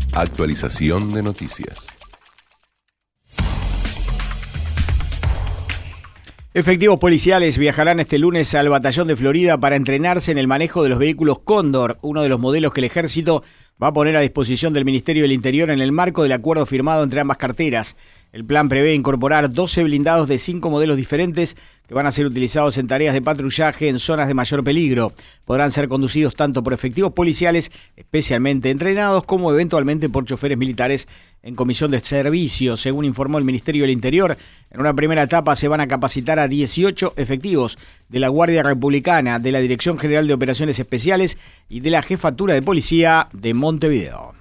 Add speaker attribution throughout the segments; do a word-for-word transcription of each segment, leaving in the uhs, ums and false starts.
Speaker 1: Actualización de noticias.
Speaker 2: Efectivos policiales viajarán este lunes al Batallón de Florida para entrenarse en el manejo de los vehículos Cóndor, uno de los modelos que el Ejército va a poner a disposición del Ministerio del Interior en el marco del acuerdo firmado entre ambas carteras. El plan prevé incorporar doce blindados de cinco modelos diferentes que van a ser utilizados en tareas de patrullaje en zonas de mayor peligro. Podrán ser conducidos tanto por efectivos policiales especialmente entrenados como eventualmente por choferes militares en comisión de servicio, según informó el Ministerio del Interior. En una primera etapa se van a capacitar a dieciocho efectivos de la Guardia Republicana, de la Dirección General de Operaciones Especiales y de la Jefatura de Policía de Montevideo.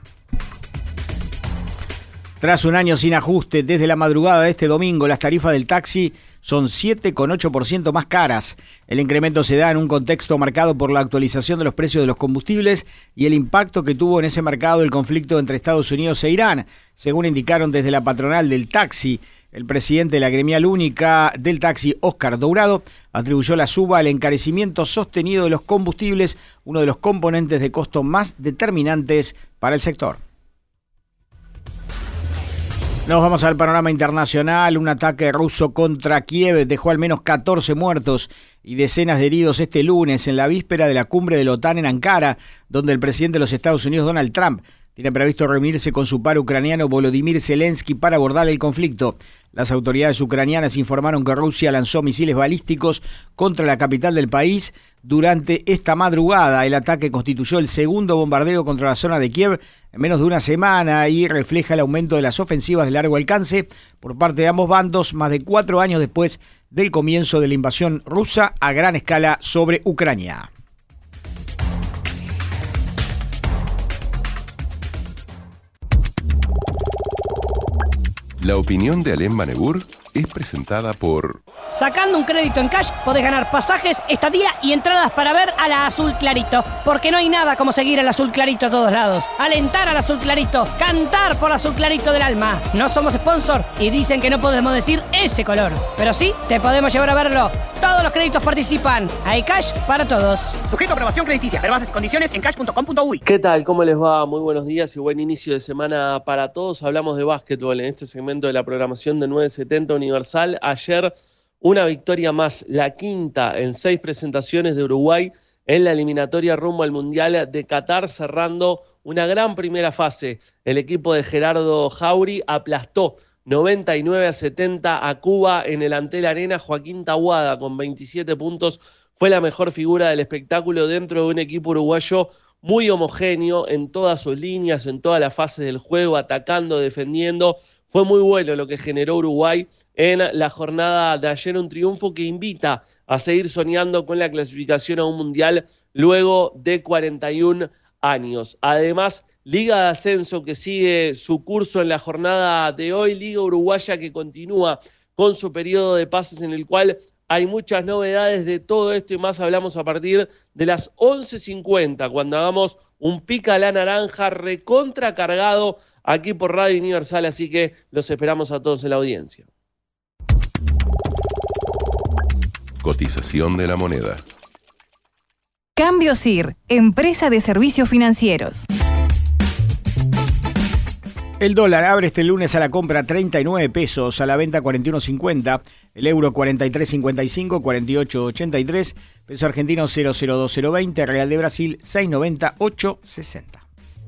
Speaker 2: Tras un año sin ajuste, desde la madrugada de este domingo, las tarifas del taxi son siete coma ocho por ciento más caras. El incremento se da en un contexto marcado por la actualización de los precios de los combustibles y el impacto que tuvo en ese mercado el conflicto entre Estados Unidos e Irán, según indicaron desde la patronal del taxi. El presidente de la gremial única del taxi, Óscar Dourado, atribuyó la suba al encarecimiento sostenido de los combustibles, uno de los componentes de costo más determinantes para el sector. Nos vamos al panorama internacional. Un ataque ruso contra Kiev dejó al menos catorce muertos y decenas de heridos este lunes en la víspera de la cumbre de la OTAN en Ankara, donde el presidente de los Estados Unidos, Donald Trump, tiene previsto reunirse con su par ucraniano Volodymyr Zelensky para abordar el conflicto. Las autoridades ucranianas informaron que Rusia lanzó misiles balísticos contra la capital del país durante esta madrugada. El ataque constituyó el segundo bombardeo contra la zona de Kiev en menos de una semana y refleja el aumento de las ofensivas de largo alcance por parte de ambos bandos, más de cuatro años después del comienzo de la invasión rusa a gran escala sobre Ucrania.
Speaker 1: La opinión de Alem Manegur es presentada por...
Speaker 3: Sacando un crédito en cash podés ganar pasajes, estadía y entradas para ver a la Azul Clarito. Porque no hay nada como seguir al Azul Clarito a todos lados. Alentar al Azul Clarito, cantar por Azul Clarito del alma. No somos sponsor y dicen que no podemos decir ese color. Pero sí, te podemos llevar a verlo. Todos los créditos participan. Hay cash para todos.
Speaker 4: Sujeto a aprobación crediticia. Ver bases y condiciones en cash punto com punto uy.
Speaker 5: ¿Qué tal? ¿Cómo les va? Muy buenos días y buen inicio de semana para todos. Hablamos de básquetbol en este segmento de la programación de nueve setenta Universal. Ayer una victoria más, la quinta en seis presentaciones de Uruguay en la eliminatoria rumbo al Mundial de Qatar, cerrando una gran primera fase. El equipo de Gerardo Jauri aplastó noventa y nueve a setenta a Cuba en el Antel Arena. Joaquín Tahuada con veintisiete puntos fue la mejor figura del espectáculo dentro de un equipo uruguayo muy homogéneo en todas sus líneas, en todas las fases del juego, atacando, defendiendo. Fue muy bueno lo que generó Uruguay en la jornada de ayer, un triunfo que invita a seguir soñando con la clasificación a un mundial luego de cuarenta y un años. Además, Liga de Ascenso que sigue su curso en la jornada de hoy, Liga Uruguaya que continúa con su periodo de pases en el cual hay muchas novedades. De todo esto y más hablamos a partir de las once cincuenta, cuando hagamos un pica a la naranja recontra cargado aquí por Radio Universal, así que los esperamos a todos en la audiencia.
Speaker 1: Cotización de la moneda.
Speaker 6: Cambio S I R, empresa de servicios financieros.
Speaker 2: El dólar abre este lunes a la compra treinta y nueve pesos, a la venta cuarenta y uno cincuenta, el euro cuarenta y tres cincuenta y cinco, cuarenta y ocho ochenta y tres, peso argentino cero cero dos cero veinte, real de Brasil seis noventa, ocho sesenta.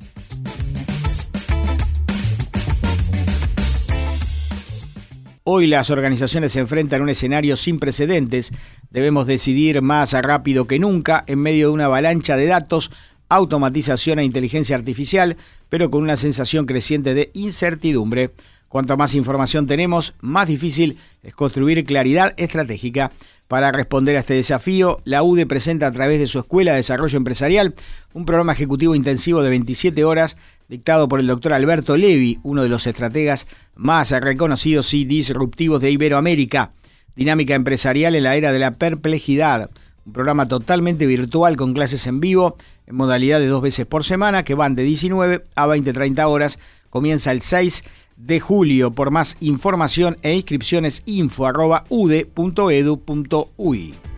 Speaker 2: Hoy las organizaciones se enfrentan a un escenario sin precedentes. Debemos decidir más rápido que nunca en medio de una avalancha de datos, automatización e inteligencia artificial, pero con una sensación creciente de incertidumbre. Cuanto más información tenemos, más difícil es construir claridad estratégica. Para responder a este desafío, la U D E presenta a través de su Escuela de Desarrollo Empresarial un programa ejecutivo intensivo de veintisiete horas dictado por el doctor Alberto Levi, uno de los estrategas más reconocidos y disruptivos de Iberoamérica. Dinámica empresarial en la era de la perplejidad. Un programa totalmente virtual con clases en vivo en modalidad de dos veces por semana que van de diecinueve a veinte treinta horas. Comienza el seis de julio. Por más información e inscripciones, info arroba ude punto edu punto uy.